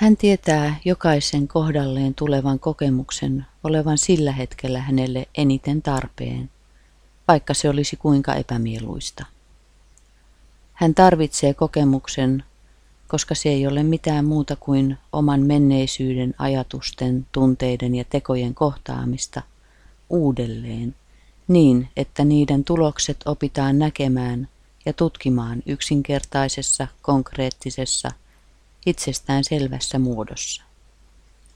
Hän tietää jokaisen kohdalleen tulevan kokemuksen olevan sillä hetkellä hänelle eniten tarpeen, vaikka se olisi kuinka epämieluista. Hän tarvitsee kokemuksen, koska se ei ole mitään muuta kuin oman menneisyyden ajatusten, tunteiden ja tekojen kohtaamista uudelleen, niin että niiden tulokset opitaan näkemään ja tutkimaan yksinkertaisessa, konkreettisessa, itsestään selvässä muodossa.